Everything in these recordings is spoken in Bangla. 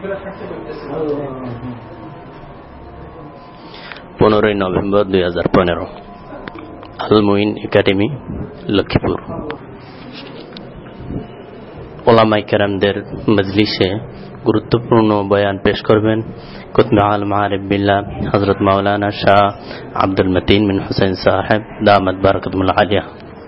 15 নভেম্বর 2015 আল মুইন একাডেমি, লক্ষ্মীপুর। ওলামায়ে কেরামদের মজলিসে গুরুত্বপূর্ণ বয়ান পেশ করবেন কুতুব আল মাআরিফ বিল্লাহ হযরত মাওলানা শাহ আব্দুল মতিন বিন হুসাইন সাহেব দামাত বারাকাতুহুল আলিয়া।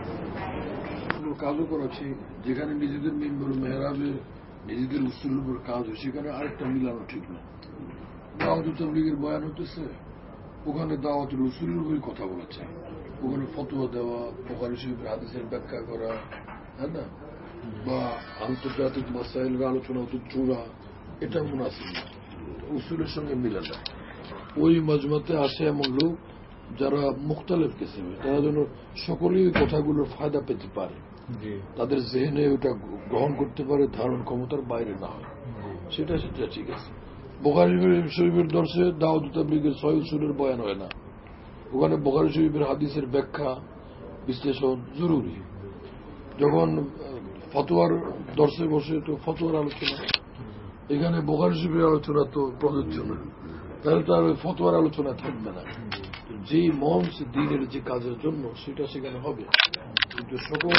কাজও করেছি যেখানে নিজেদের মিম্বর মেহরাবে নিজেদের উসুলের উপর কাজ হয়, সেখানে আরেকটা মিলানো ঠিক না। দাওয়াতুত তাবলীগের বয়ান হতেছে, ওখানে দাওয়াতুল উসুলের উপরই কথা বলা চাই, ওখানে ফতোয়া দেওয়া, বুখারী শরীফের হাদিসের ব্যাখ্যা করা, তাই না, বা আন্তর্জাতিক মাসাইলের আলোচনা হতো চূড়া, এটা মুনাসিব না, উসুলের সঙ্গে মিলে যায়। ওই মজমাতে আসে এমন লোক যারা মুখতালিফ কিসিমের, তারা যেন সকলেই ওই কথাগুলোর ফায়দা পেতে পারে, তাদের জেহেনে ওটা গ্রহণ করতে পারে, ধারণ ক্ষমতার বাইরে না হয়, সেটা ঠিক আছে। বুখারী শরীফের দর্শে দাওয়াতুত তাবলীগের সহিহ উসুলের বয়ান হয় না, ওখানে বুখারী শরীফের হাদিসের ব্যাখ্যা বিশ্লেষণ জরুরি। যখন ফতোয়ার দর্শে বসে তো ফতোয়ার আলোচনা, এখানে বুখারী শরীফের আলোচনা তো প্রযোজ্য না, তাহলে তার ওই ফতোয়ার আলোচনা থাকবে না। যে মঞ্চ দিনের যে কাজের জন্য সেটা সেখানে হবে, কিন্তু সকল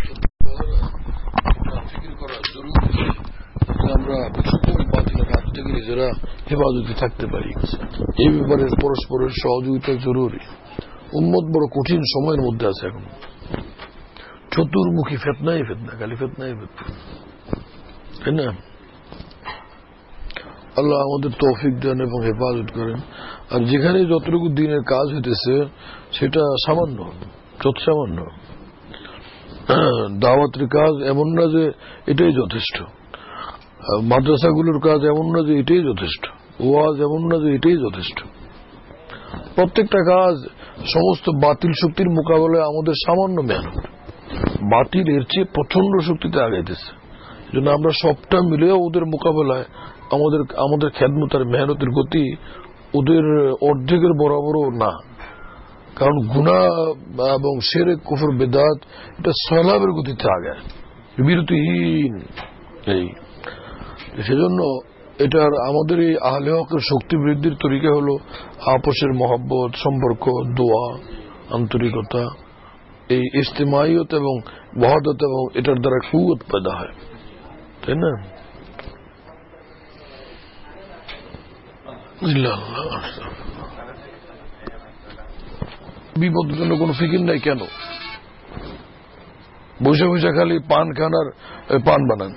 ফিকির করা জরুরি, আমরা সকল বাতিলের হাত থেকে নিজেরা হেফাজতে থাকতে পারি। এই ব্যাপারে পরস্পরের সহযোগিতা জরুরি। উম্মত বড় কঠিন সময়ের মধ্যে আছে এখন, চতুর্মুখী ফিতনাই ফিতনা, খালি ফিতনাই ফিতনা, তাই না? আল্লাহ আমাদের তৌফিক দেন এবং হেফাজত করেন। আর যেখানে যতটুকু দিনের কাজ হইতেছে সেটা সামান্য, যত সামান্য। দাওয়াতের কাজ এমন না যে এটাই যথেষ্ট, মাদ্রাসাগুলোর কাজ এমন না যে এটাই যথেষ্ট, ওয়াজ এমন না যে এটাই যথেষ্ট। প্রত্যেকটা কাজ সমস্ত বাতিল শক্তির মোকাবেলায় আমাদের সামান্য মেহনত, বাতিল এর চেয়ে প্রচন্ড শক্তিতে আগাইতেছে। এই জন্য আমরা সবটা মিলে ওদের মোকাবেলায় আমাদের খেদমত আর মেহনতের গতি ওদের অর্ধেকের বরাবরও না, কারণ গুনাহ এবং শিরক কুফর বিদআত এটা সলাবের গতিতে আগায়, বিরতিহীন। এই সেজন্য এটার আমাদের এই আহলে হকের শক্তি বৃদ্ধির তরিকা হলো আপোষের মহব্বত, সম্পর্ক, দোয়া, আন্তরিকতা, এই ইজতিমাইয়ত এবং ওয়াহদত, এবং এটার দ্বারা কুওয়াত পয়দা হয়, তাই না? বিপদের জন্য কোন ফিকির নাই কেন? বসে বসে খালি পান খান আর পান বানান,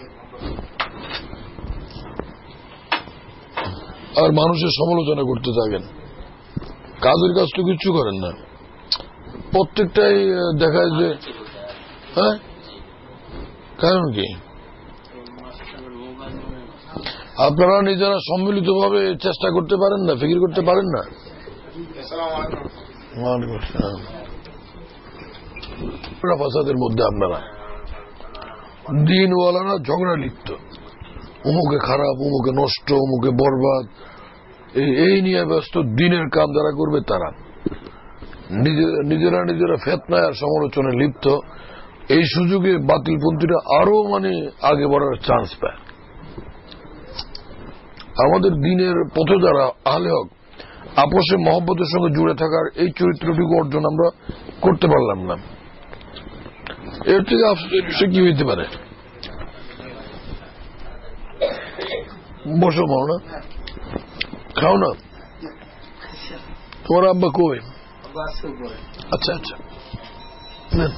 আর মানুষের সমালোচনা করতে থাকেন, কাজের কাজ তো কিচ্ছু করেন না। প্রত্যেকটাই দেখায় যে হ্যাঁ, কারণ কি আপনারা নিজেরা সম্মিলিতভাবে চেষ্টা করতে পারেন না, ফিকির করতে পারেন না? ফাসাদের মধ্যে আপনারা দিনওয়ালারা ঝগড়া লিপ্ত, অমুকে খারাপ, অমুকে নষ্ট, অমুকে বরবাদ, এই নিয়ে ব্যস্ত। দিনের কাম যারা করবে তারা নিজেরা ফিতনায় আর সমালোচনায় লিপ্ত। এই সুযোগে বাতিলপন্থীরা আরো আগে বাড়ার চান্স পায়। আমাদের দিনের পথে যারা আহলে হক, আপোষে মহব্বতের সঙ্গে জুড়ে থাকার এই চরিত্রটুকু অর্জন আমরা করতে পারলাম না। এর থেকে আফসোসের বিষয় কি হইতে পারে? বসো মাও না, খাও না। তোমার আব্বা কই? আচ্ছা আচ্ছা, নেন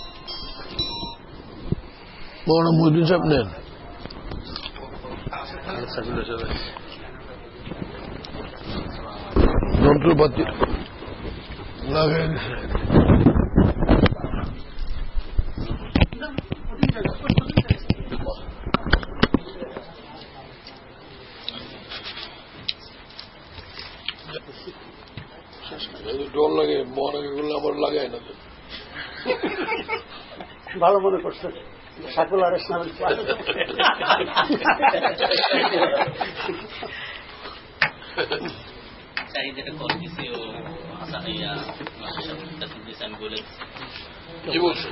মৌলানা মুহিউদ্দিন সাহেব, নেন। যন্ত্রপাতি লাগাই দিছে। ডর লাগে, মহানাগে করলে আমার লাগায় না। ভালো মনে করছেন, সকল আর কি বলছো?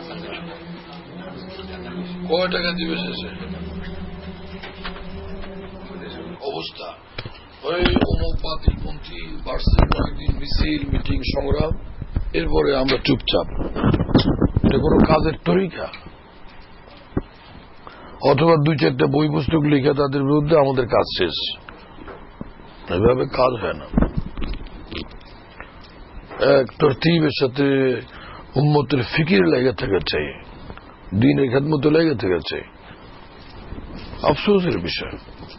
কয় টাকা দিবে শেষে? অবস্থা, ওই অমুক বাতিলপন্থী বার্ষিক কয়েকদিন মিছিল মিটিং সংগ্রাম, এরপরে আমরা চুপচাপ। এটা কোনো কাজের তরিকা? অথবা 2-4টা বই পুস্তক লিখে তাদের বিরুদ্ধে আমাদের কাজ শেষ, এভাবে কাজ হয় না। এক তরতিবের সাথে উম্মতের ফিকির লেগে থাকা চাই, দ্বীনের খেদমতে লেগে থাকা চাই। আফসোসের বিষয়,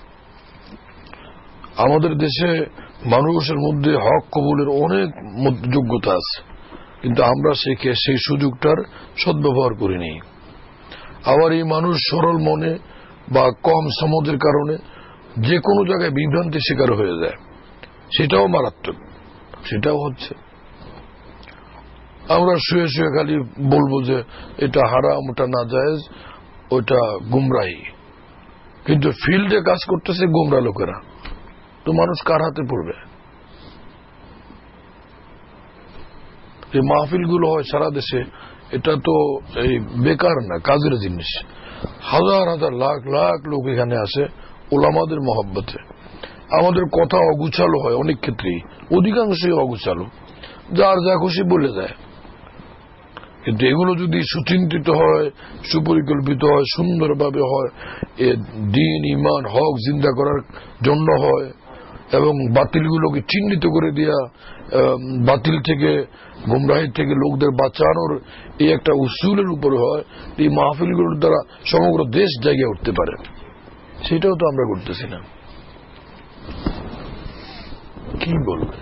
আমাদের দেশে মানুষের মধ্যে হক কবুলের অনেক যোগ্যতা আছে, কিন্তু আমরা সেই সুযোগটার সদ্ব্যবহার করিনি। আবার এই মানুষ সরল মনে বা কম সমঝের কারণে যে কোনো জায়গায় বিভ্রান্তির শিকার হয়ে যায়, সেটাও মারাত্মক। সেটাও হচ্ছে, আমরা শুয়ে শুয়ে খালি বলবো যে এটা হারাম, ওটা নাজায়েজ, ওটা গুমরাহি, কিন্তু ফিল্ডে কাজ করতেছে গুমরা লোকেরা। তো মানুষ কার হাতে পড়বে? যে মাহফিলগুলো হয় সারা দেশে, এটা তো এই বেকার না, কাজের জিনিস। হাজার হাজার লাখ লাখ লোক এখানে আসে ওলামাদের মহব্বতে। আমাদের কথা অগুছালো হয় অনেক ক্ষেত্রেই, অধিকাংশই অগুছালো, যার যা খুশি বলে যায়। কিন্তু এগুলো যদি সুচিন্তিত হয়, সুপরিকল্পিত হয়, সুন্দরভাবে হয়, এ দ্বীন ঈমান হক জিন্দা করার জন্য হয়, এবং বাতিলগুলোকে চিহ্নিত করে দেয়া, বাতিল থেকে গুমরাহি থেকে লোকদের বাঁচানোর এই একটা উসুলের উপরে হয়, এই মাহফিলগুলোর দ্বারা সমগ্র দেশ জায়গায় উঠতে পারে। সেটাও তো আমরা করতেছি না। কি বলবে?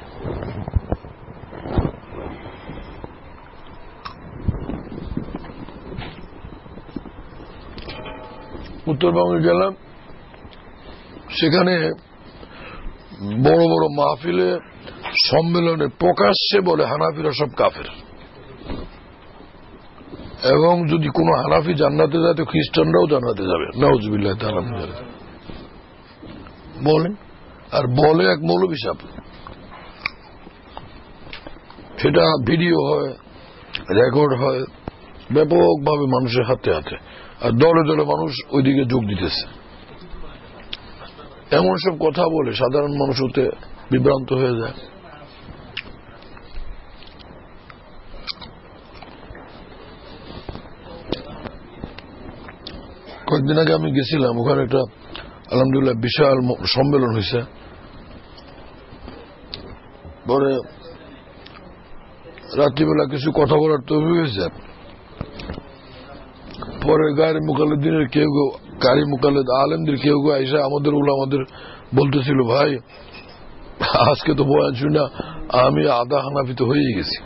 উত্তরবঙ্গে গেলাম, সেখানে বড় বড় মাহফিলে সম্মেলনে প্রকাশ্যে বলে হানাফিরা সব কাফের, এবং যদি কোনো হানাফি জান্নাতে যায় তো খ্রিস্টানরাও জান্নাতে যাবে, নাউজুবিল্লাহ তাআলা বলেন। আর বলে এক মৌলভী সাহেব, সেটা ভিডিও হয়, রেকর্ড হয়, ব্যাপকভাবে মানুষের হাতে হাতে, আর দলে দলে মানুষ ওইদিকে যোগ দিতেছে। এমন সব কথা বলে সাধারণ মানুষ হতে বিভ্রান্ত হয়ে যায়। কয়েকদিন আগে আমি গেছিলাম, ওখানে একটা আলহামদুলিল্লাহ বিশাল সম্মেলন হয়েছে। পরে রাত্রিবেলা কিছু কথা বলার তৈরি হয়েছে। পরে গায়ের মুকাল্লিদিনের কেউ গাড়ি মুকাল্লিদ আলেমদের কেউ আইসা আমাদের উলামাদের বলতেছিল, ভাই আজকে তো বয়ান শুনে আমি আধা হানাফিতে হয়ে গেছি।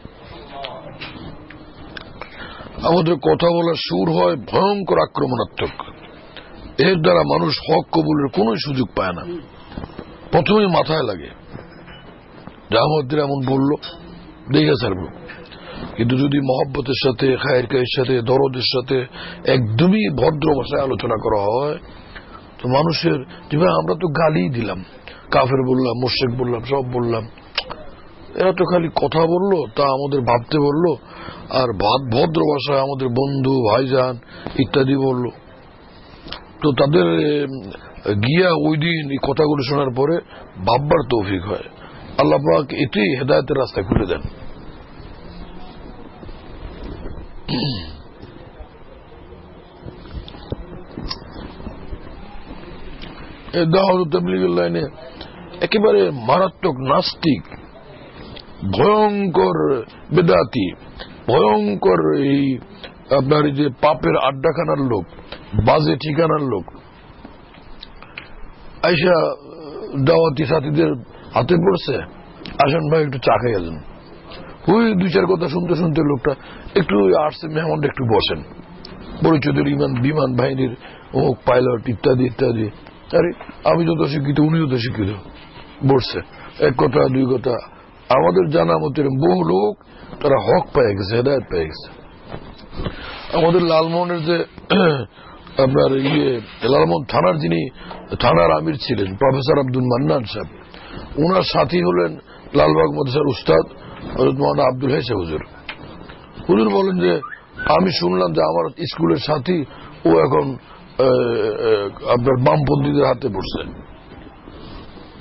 আমাদের কথা বলার সুর হয় ভয়ঙ্কর আক্রমণাত্মক, এর দ্বারা মানুষ হক কবুলের কোন সুযোগ পায় না। প্রথমেই মাথায় লাগে যে আমাদের এমন বললো, দেখে ছাড়বো। কিন্তু যদি মহব্বতের সাথে, খায়ের কায়ের সাথে, দরদের সাথে একদমই ভদ্র ভাষায় আলোচনা করা হয়, তো মানুষের যেভাবে আমরা তো গালি দিলাম, কাফের বললাম, মুশরিক বললাম, সব বললাম, এরা তো খালি কথা বললো, তা আমাদের ভাবতে বললো, আর ভদ্র ভাষায় আমাদের বন্ধু ভাইজান ইত্যাদি বললো। তো তাদের গিয়া ওই দিন এই কথাগুলো শোনার পরে ভাববার তৌফিক হয়। আল্লাহ পাক এটাই হেদায়েতের রাস্তা খুলে দেন। দাওয়াত তাবলীগের লাইনে একেবারে মারাত্মক নাস্তিক, ভয়ঙ্কর বেদাতি, ভয়ঙ্কর এই আপনার এই যে পাপের আড্ডাখানার লোক, বাজে ঠিকানার লোক আইসা দাওয়াতি সাথীদের হাতে পড়ছে, আসেন ভাই একটু চা খাইয়া যান। ওই 2-4 কথা শুনতে শুনতে লোকটা একটু আসছে, মেহমানটা একটু বসেন, পরিচয়ের বিমান বাহিনীর অমুক পাইলট ইত্যাদি ইত্যাদি। আরে আমি যত শিক্ষিত উনিও তো শিক্ষিত, বসছে। এক কথা 2 কথা, আমাদের জানা মতের বহু লোক তারা হক পেয়ে গেছে, হেদায়েত পেয়ে গেছে। আমাদের লালমোহনের যে আপনার লালমোহন থানার যিনি থানার আমির ছিলেন প্রফেসর আব্দুল মান্নান সাহেব, ওনার সাথী হলেন লালবাগ মাদ্রাসার উস্তাদ হযরত মাওলানা আব্দুল হাই হুজুর। হুজুর বলেন যে আমি শুনলাম যে আমার স্কুলের সাথী ও এখন আপনার বামপন্থীদের হাতে পড়ছে।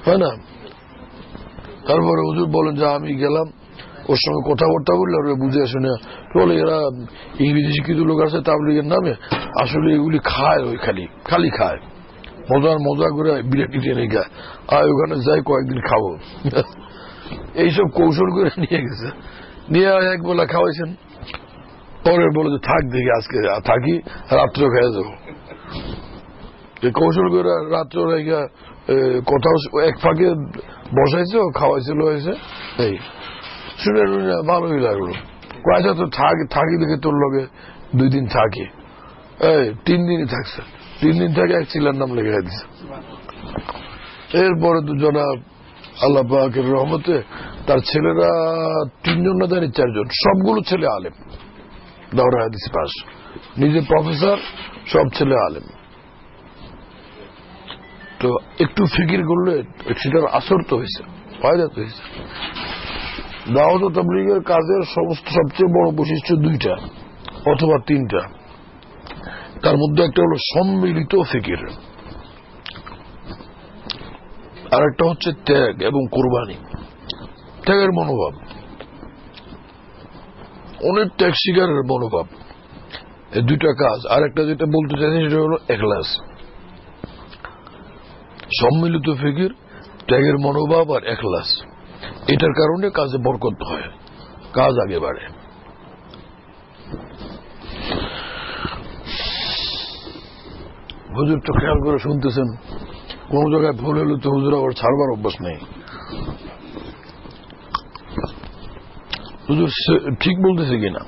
হয় না? তারপরে হুজুর বলেন যে আমি গেলাম ওর সঙ্গে কথাবার্তা বললে ওরা বুঝে শুনে বলে এরা ইংরেজি শিক্ষিত লোক আছে তাবলীগের নামে, আসলে এগুলি খায়, ওই খালি খায়, মজা করে বিরিয়ানি টেনে খায়, আর ওখানে যাই কয়েকদিন খাবো। এইসব কৌশল করে নিয়ে গেছে, নিয়ে এক বেলা খাওয়াইছেন, পরে বলে যে থাক দেখি আজকে থাকি, রাত্রে খেয়ে যাবো। কৌশল করে রাত্রে কোথাও এক ফাঁকে বসাইছে, ও খাওয়াইছিল হয়েছে। এই শুনে ভালোই লাগলো, কয়েকটা তো থাকি দেখে তোর লগে 2 দিন থাকি, 3 দিনই থাকছে, 3 দিন থেকে এক চিলার নাম লেগে দিচ্ছে। এরপরে দুজনা আল্লাহ পাকের রহমতে তার ছেলেরা 3 জন না জানি 4 জন, সবগুলো ছেলে আলেম, দাওরা হাদিস পাস, নিজে প্রফেসর, সব ছেলে আলেম। তো একটু ফিকির করলে সেটার আসর তো হয়েছে, ফায়দা তো হয়েছে। দাওয়াত ও তাবলীগের কাজের সবচেয়ে বড় বৈশিষ্ট্য 2টা অথবা 3টা। তার মধ্যে একটা হলো সম্মিলিত ফিকির, আর একটা হচ্ছে ত্যাগ এবং কোরবানি, ত্যাগের মনোভাব, অনেক ত্যাগ শিকারের মনোভাব, এই 2টা কাজ। আর একটা যেটা বলতে চাইছি সেটা হলো ইখলাস। সম্মিলিত ফিকির, ত্যাগের মনোভাব আর ইখলাস, এটার কারণে কাজে বরকত হয়, কাজ আগে বাড়ে। হুজুর তো খেয়াল করে শুনতেছেন, কোন জায়গায় ভুল হলে তো হুজুর আবার ছাড়বার অভ্যাস নেই। হুজুর ঠিক বলতেছে কিনা,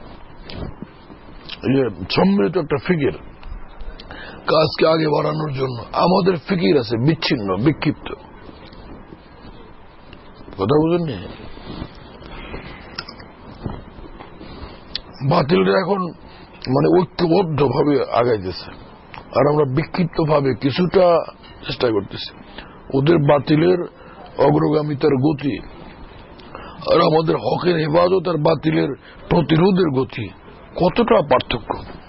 সম্মিলিত একটা ফিকির, কাজকে আগে বাড়ানোর জন্য আমাদের ফিকির আছে বিচ্ছিন্ন, বিক্ষিপ্ত, কথা বুঝেননি? বাতিলরা এখন মানে ঐক্যবদ্ধ ভাবে আগাইতেছে, আর আমরা বিক্ষিপ্ত ভাবে কিছুটা চেষ্টা করতেছি। ওদের বাতিলের অগ্রগামিতার গতি আর আমাদের হকের হেফাজত আর বাতিলের প্রতিরোধের গতি কতটা পার্থক্য।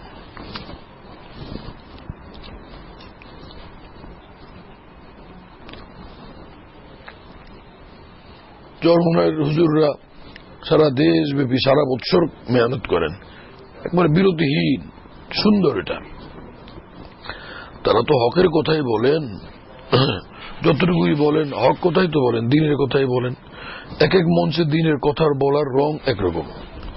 চরমনায়ের হুজুররা সারা দেশব্যাপী সারা বৎসর মেহনত করেন, একবার বিরতিহীন, সুন্দর। এটা তারা তো হকের কথাই বলেন, যতটুকুই বলেন হক কথাই তো বলেন, দিনের কথাই বলেন। এক এক মঞ্চে দিনের কথার বলার রং একরকম।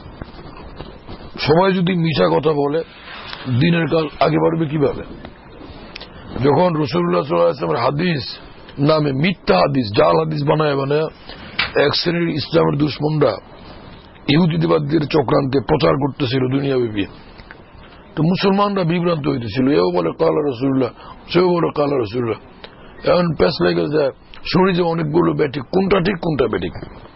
সবাই যদি মিশা কথা বলে দিনের কাল আগে বাড়বে কিভাবে? যখন রাসূলুল্লাহ সাল্লাল্লাহু আলাইহি ওয়াসাল্লামের হাদিস নামে মিথ্যা হাদিস, জাল হাদিস বানায় এক শ্রেণীর ইসলামের দুশ্মনরা ইহুদিবাদীদের চক্রান্তে প্রচার করতেছিল দুনিয়াব্যাপী, তো মুসলমানরা বিভ্রান্ত হইতেছিল। এও বলে কালা রাসূলুল্লাহ, সেও বলে কালা রাসূলুল্লাহ। এখন প্যাস লেগে যায়, শুনি যে অনেকগুলো ব্যাটিক, কোনটা ঠিক কোনটা ব্যাটিক,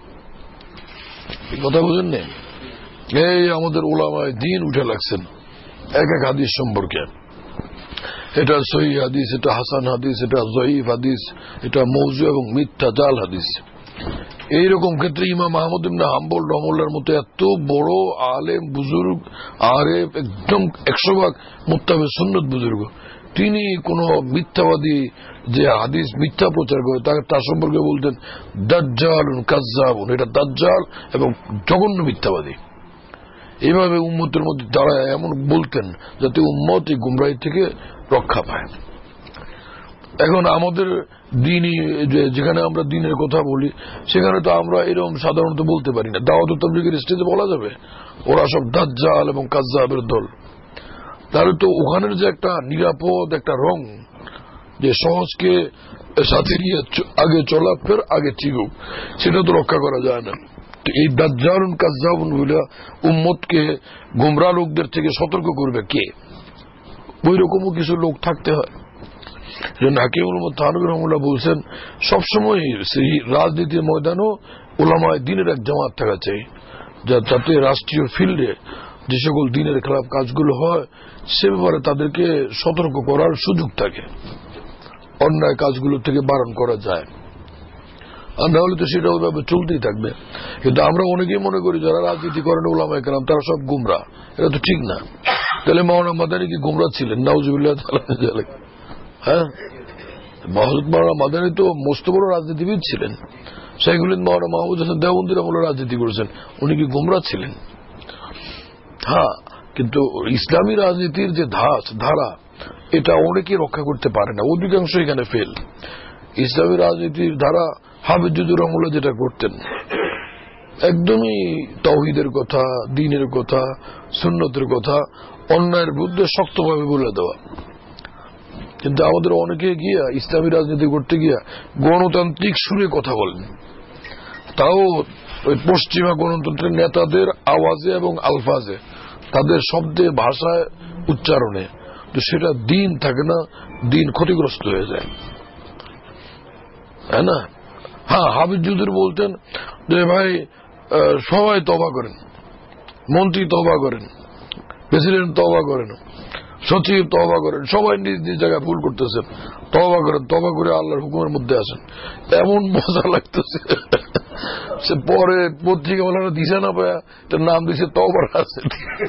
কথা বুঝেন না? এই আমাদের ওলামায়ে দ্বীন উঠে লাগছেন এক এক হাদিস সম্পর্কে, এটা সহিহ হাদিস, এটা হাসান হাদিস, এটা যঈফ হাদিস, এটা মওযু এবং মিথ্যা জাল হাদিস। এইরকম ক্ষেত্রে ইমাম আহমদ ইবনে হাম্বল রহমাতুল্লাহর মতো এত বড় আলেম বুজুর্গ, আরেফ, একদম 100% মুত্তাবি সুন্নাত বুজুর্গ, তিনি কোন মিথ্যাবাদী যে হাদিস মিথ্যা প্রচার করে তার সম্পর্কে বলতেন দাজ্জালুন কাজ্জাবুন, এটা দাজ্জাল এবং জঘন্য মিথ্যাবাদী। এইভাবে উম্মতের মধ্যে দাঁড়ায় এমন বলতেন যাতে উম্মত এই গুমরাহি থেকে রক্ষা পায়। এখন আমাদের দিনই যেখানে আমরা দিনের কথা বলি সেখানে তো আমরা এরকম সাধারণত বলতে পারি না। দাওয়াত ও তাবলীগের স্টেজে বলা যাবে ওরা সব দাজ্জাল এবং কাজ্জাবের দল, তাহলে তো ওখানের যে একটা নিরাপদ একটা রং, যে সহজকে সাথে নিয়ে আগে চলা ফের আগে চিগুক, সেটা তো রক্ষা করা যায় না। এই দাজ্জালুন কাজ্জাবুন বলে উম্মতকে গোমরা লোকদের থেকে সতর্ক করবে কে? ওই রকমও কিছু লোক থাকতে হয়। হাকিমুল উম্মত থানভী রাহিমাহুল্লাহ বলছেন সবসময় রাজনীতির ময়দানও উলামায়ে দ্বীনের এক জামাত থাকা চাই, যাতে রাষ্ট্রীয় ফিল্ডে যে সকল দ্বীনের খেলাফ কাজগুলো হয় সে ব্যাপারে তাদেরকে সতর্ক করার সুযোগ থাকে, অন্যায় কাজগুলো থেকে বারণ করা যায়। আর না হলে তো সেটা ওইভাবে চলতেই থাকবে। কিন্তু আমরা অনেকেই মনে করি যারা রাজনীতি করেন উলামায়ে কেরাম তারা সব গুমরা, এটা তো ঠিক না। তাহলে মাওলানা মাদানী কি গুমরা ছিলেন? নাউজুবিল্লাহ তাআলা। হ্যাঁ, হযরত মাওলানা মাদানী তো মস্ত বড় রাজনীতিবিদ ছিলেন। শাইখুল হিন্দ মাওলানা মাহমুদ হাসান দেওবন্দির আমলে রাজনীতি করেছেন, উনি কি গোমরা ছিলেন? হ্যাঁ, কিন্তু ইসলামী রাজনীতির যে ধারা এটা অনেকে রক্ষা করতে পারে না, অধিকাংশ এখানে ফেল। ইসলামী রাজনীতির ধারা হাফিজুর রহমাতুল্লাহ যেটা করতেন, একদমই তাওহীদের কথা, দ্বীনের কথা, সুন্নতের কথা অন্যায়ের বিরুদ্ধে শক্তভাবে বলে দেওয়া। কিন্তু আমাদের অনেকে গিয়া ইসলামী রাজনীতি করতে গিয়া গণতান্ত্রিক সুরে কথা বলেন, তাও ওই পশ্চিমা গণতন্ত্রের নেতাদের আওয়াজে এবং আলফাজে, তাদের শব্দে, ভাষায়, উচ্চারণে। তো সেটা দিন থাকে না, দিন ক্ষতিগ্রস্ত হয়ে যায়, তাই না? হ্যাঁ, হাফিজুদ্দিন বলতেন যে ভাই সবাই তওবা করেন, মন্ত্রী তওবা করেন, প্রেসিডেন্ট তওবা করেন, সচিব তওবা করেন, সবাই নিজ নিজ জায়গায় ভুল করতেছেন, তওবা করেন, তওবা করে আল্লাহর হুকুমের মধ্যে আসেন। এমন মজা লাগতেছে। সে পরে পত্রিকা বলার দিশা না পায় তার নাম দিছে তওবার রাজনীতি।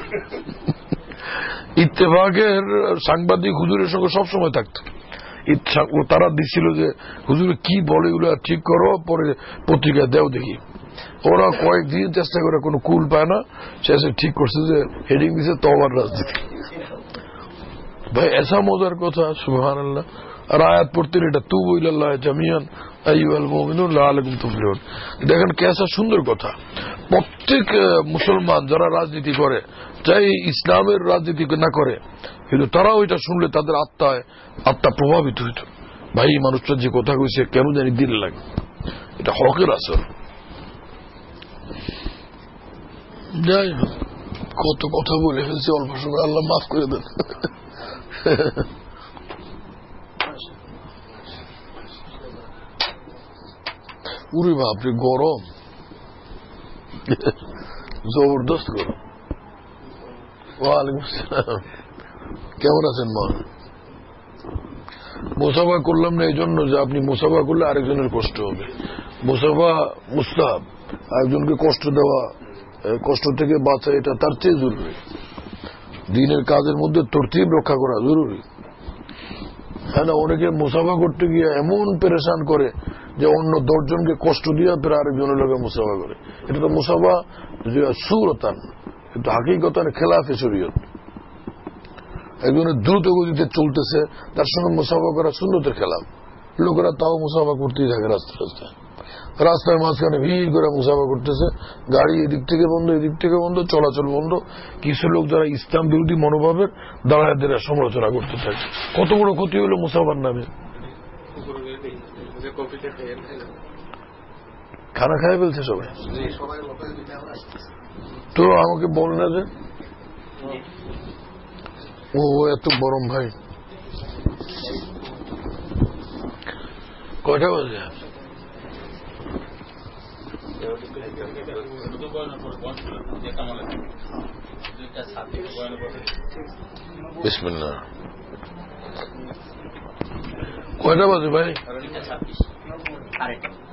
ইত্তেফাকের সাংবাদিক হুজুরের সঙ্গে সবসময় থাকতো, তারা দিচ্ছিল যে হুজুর কি বলে এগুলো ঠিক করো, পরে পত্রিকায় দেও দেখি। ওরা কয়েকদিন চেষ্টা করে কোনো কুল পায় না, শেষে ঠিক করছে যে হেডিং দিছে তওবার রাজনীতি। ভাই এসা মজার কথা, সুবহানাল্লাহ। আর আয়াত পড়তেন এটা তুবু ইলাল্লাহ জামিয়ান আইয়ুহাল মুমিনুন লাআল্লাকুম তুফলিহুন। দেখেন কেসা সুন্দর কথা। প্রত্যেক মুসলমান যারা রাজনীতি করে, চাই ইসলামের রাজনীতি না করে, কিন্তু তারা ওইটা শুনলে তাদের আত্মা প্রভাবিত হইত। ভাই মানুষটা যে কথা কইছে কেন জানি দিল লাগে, এটা হকের আসর। যাই হোক, কত কথা বলে ফেলছি অল্প সময়, আল্লাহ মাফ করে দেন। উরি বাপরে গরম, জবরদস্ত গরম। ওয়ালাইকুম আসসালাম, কেমন আছেন মা? মুসাফা করলাম না এই জন্য যে আপনি মুসাফা করলে আরেকজনের কষ্ট হবে। মুসাফা মুস্তাহাব, একজনকে কষ্ট দেওয়া, কষ্ট থেকে বাঁচা, এটা তার চেয়ে জরুরি। দিনের কাজের মধ্যে তরতিব রক্ষা করা জরুরি। হ্যাঁ না, অনেকে মুসাফা করতে গিয়ে এমন পেরেশান করে যে অন্য 10 জনকে কষ্ট দিয়ে ফের আরেকজনের লোকে মুসাফা করে। এটা তো মুসাফা সুরতান, কিন্তু হাকিকতান খেলাফে শরীয়ত। একজনের দ্রুত গতিতে চলতেছে, তার সঙ্গে মুসাফা করা সুন্নতের খেলাফ। লোকেরা তাও মুসাফা করতেই থাকে রাস্তায় মাঝখানে ভিড় করে মুসাফা করতেছে, গাড়ি এদিক থেকে বন্ধ, এদিক থেকে বন্ধ, চলাচল বন্ধ। কিছু লোক যারা ইসলাম বিরোধী মনোভাবের দাঁড়ায় সমালোচনা করতে থাকে। কত বড় ক্ষতি হলো মুসাফার নামে। খানা খায় ফেলছে সবাই। তো আমাকে বল না যে ও এত গরম। ভাই কয়টা বাজে? বিসমিল্লাহ। কয়টা বাজে ভাই?